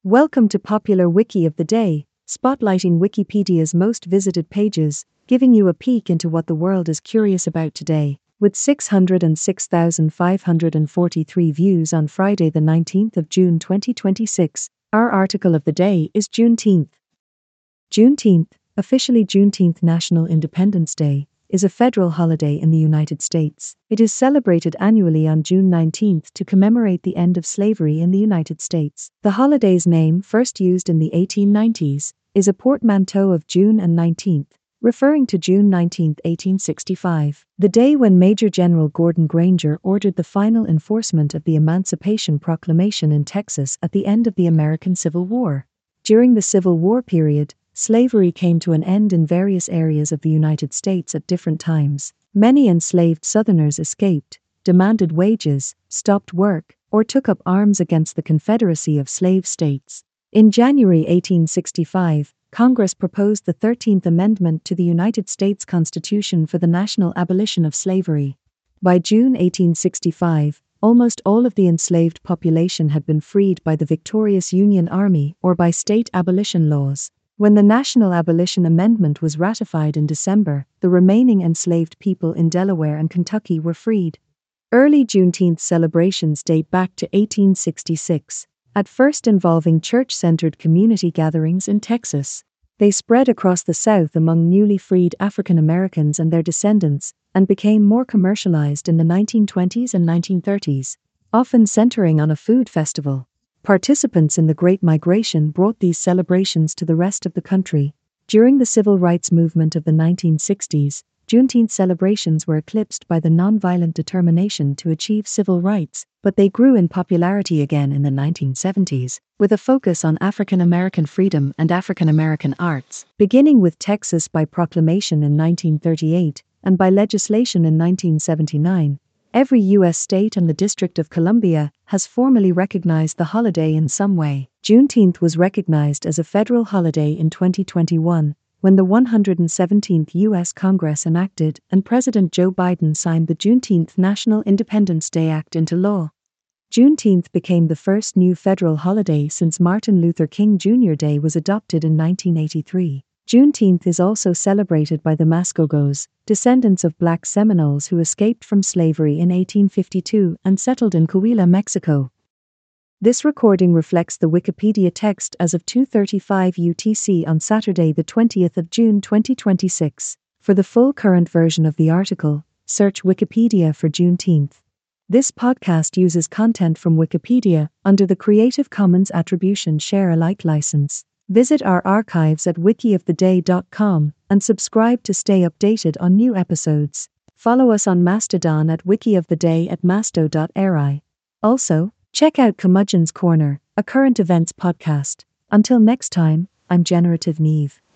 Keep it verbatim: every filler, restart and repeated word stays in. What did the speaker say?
Welcome to Popular Wiki of the Day, spotlighting Wikipedia's most visited pages, giving you a peek into what the world is curious about today. With six hundred six thousand five hundred forty-three views on Friday the nineteenth of June twenty twenty-six, our article of the day is Juneteenth. Juneteenth, officially Juneteenth National Independence Day, is a federal holiday in the United States. It is celebrated annually on June nineteenth to commemorate the end of slavery in the United States. The holiday's name, first used in the eighteen nineties, is a portmanteau of June and nineteenth, referring to June nineteenth, eighteen sixty-five, the day when Major General Gordon Granger ordered the final enforcement of the Emancipation Proclamation in Texas at the end of the American Civil War. During the Civil War period, slavery came to an end in various areas of the United States at different times. Many enslaved Southerners escaped, demanded wages, stopped work, or took up arms against the Confederacy of Slave States. In January eighteen sixty-five, Congress proposed the thirteenth Amendment to the United States Constitution for the national abolition of slavery. By June eighteen sixty-five, almost all of the enslaved population had been freed by the victorious Union Army or by state abolition laws. When the National Abolition Amendment was ratified in December, the remaining enslaved people in Delaware and Kentucky were freed. Early Juneteenth celebrations date back to eighteen sixty-six, at first involving church-centered community gatherings in Texas. They spread across the South among newly freed African Americans and their descendants, and became more commercialized in the nineteen twenties and nineteen thirties, often centering on a food festival. Participants in the Great Migration brought these celebrations to the rest of the country. During the civil rights movement of the nineteen sixties, Juneteenth celebrations were eclipsed by the nonviolent determination to achieve civil rights, but they grew in popularity again in the nineteen seventies, with a focus on African American freedom and African American arts, beginning with Texas by proclamation in nineteen thirty-eight, and by legislation in nineteen seventy-nine. Every U S state and the District of Columbia has formally recognized the holiday in some way. Juneteenth was recognized as a federal holiday in twenty twenty-one, when the one hundred seventeenth U S Congress enacted and President Joe Biden signed the Juneteenth National Independence Day Act into law. Juneteenth became the first new federal holiday since Martin Luther King Junior Day was adopted in nineteen eighty-three. Juneteenth is also celebrated by the Mascogos, descendants of black Seminoles who escaped from slavery in eighteen fifty-two and settled in Coahuila, Mexico. This recording reflects the Wikipedia text as of two thirty-five U T C on Saturday the twentieth of June twenty twenty-six. For the full current version of the article, search Wikipedia for Juneteenth. This podcast uses content from Wikipedia under the Creative Commons Attribution Share Alike license. Visit our archives at wiki of the day dot com and subscribe to stay updated on new episodes. Follow us on Mastodon at wikioftheday at masto dot a r i. Also, check out Curmudgeon's Corner, a current events podcast. Until next time, I'm Generative Neve.